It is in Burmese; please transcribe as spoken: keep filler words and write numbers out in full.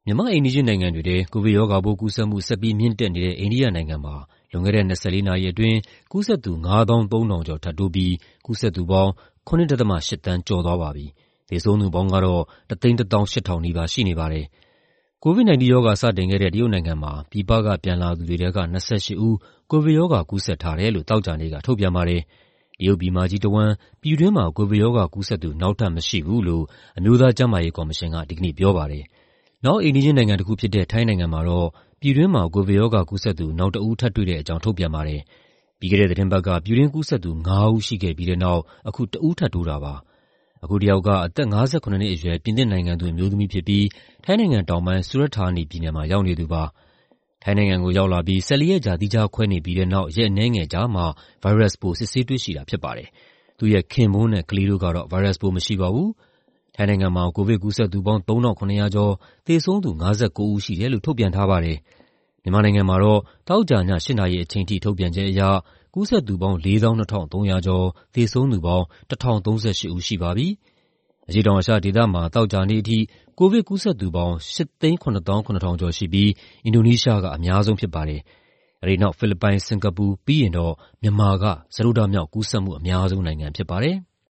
မြန်မာ့အိမ်နီးချင်းနိုင်ငံတွေထဲ ကိုဗစ်ရောဂါပိုးကူးစက်မှု ဆက်ပြီးမြင့်တက်နေတဲ့ အိန္ဒိယနိုင်ငံမှာ လွန်ခဲ့တဲ့၂၄နာရီအတွင်း ကူးစက်သူ ၅သောင်းသုံးထောင်ကျော်ထပ်တိုးပြီး ကူးစက်သူပေါင်း ၇.၈ သန်းကျော်သွားပါပြီ။ သေဆုံးသူပေါင်းကတော့ ၁ သိန်း ၁ သောင်း ၈ ထောင်နီးပါးရှိနေပါတယ်။ ကိုဗစ်-၁၉ ရောဂါစတင်ခဲ့တဲ့ တရုတ်နိုင်ငံမှာ ပြည်ပကပြန်လာသူတွေထဲက ၂၈ ဦး ကိုဗစ်ရောဂါကူးစက်ထားတယ်လို့ သောကြာနေ့က ထုတ်ပြန်ပါတယ်။ တရုတ်ပြည်မကြီးတဝန်း ပြည်တွင်းမှာ ကိုဗစ်ရောဂါကူးစက်သူ နောက်ထပ်မရှိဘူးလို့ အမျိုးသားကျန်းမာရေးကော်မရှင်က ဒီကနေ့ပြောပါတယ်။ နောက်အိမ်နီးချင်းနိုင်ငံတခုဖြစ်တဲ့ ထိုင်းနိုင်ငံမှာတော့ ပြည်တွင်းမှာ ကိုဗစ်ရောဂါကူးစက်သူ နောက်တစ်ဦးထပ်တွေ့တဲ့အကြောင်း ထုတ်ပြန်ပါတယ်။ ပြီးခဲ့တဲ့သီတင်းပတ်က ပြည်တွင်းကူးစက်သူ ငါးဦးရှိခဲ့ပြီးတဲ့နောက် အခု တစ်ဦးထပ်တိုးတာပါ။ အခုတစ်ယောက်က အသက် ၅၇ နှစ်အရွယ် ပြင်သစ်နိုင်ငံသူ အမျိုးသမီးဖြစ်ပြီး ထိုင်းနိုင်ငံတောင်ပိုင်း၊ စူရတ်ဌာနီပြည်နယ်မှာ ရောက်နေသူပါ။ ထိုင်းနိုင်ငံကိုရောက်လာပြီး ၁၄ ရက်ကြာ သီးခြားခွဲနေပြီးတဲ့နောက် ရက်အနည်းငယ်ကြာမှ ဗိုင်းရပ်စ်ပိုး စစ်ဆေးတွေ့ရှိတာဖြစ်ပါတယ်။ သူ့ရဲ့ခင်ပွန်းနဲ့ ကလေးတို့ကတော့ ဗိုင်းရပ်စ်ပိုးမရှိပါဘူး။ ထိုင်းနိုင်ငံမှာ ကိုဗစ်ကူးစက်သူပေါင်း ၃,၇၀၀ ကျော်၊ သေဆုံးသူ ၅၉ ဦးရှိတယ်လို့ ထုတ်ပြန်ထားပါတယ်။ မြန်မာနိုင်ငံမှာတော့ သောကြာည ၈ နာရီအချိန်ထိ ထုတ်ပြန်ချက်အရ ကူးစက်သူပေါင်း ၄၂,၃၀၀ ကျော်၊ သေဆုံးသူပေါင်း ၁,၀၃၈ ဦးရှိပါပြီ။ အရှေ့တောင်အာရှဒေသမှာ သောကြာနေ့အထိ ကိုဗစ်ကူးစက်သူပေါင်း ၈၇၇,၀၀၀ ကျော်ရှိပြီး အင်ဒိုနီးရှားက အများဆုံးဖြစ်ပါတယ်။ အဲဒီနောက် ဖိလစ်ပိုင်၊ စင်ကာပူပြီးရင်တော့ မြန်မာက စတုတ္ထမြောက် ကူးစက်မှုအများဆုံးနိုင်ငံဖြစ်ပါတယ်။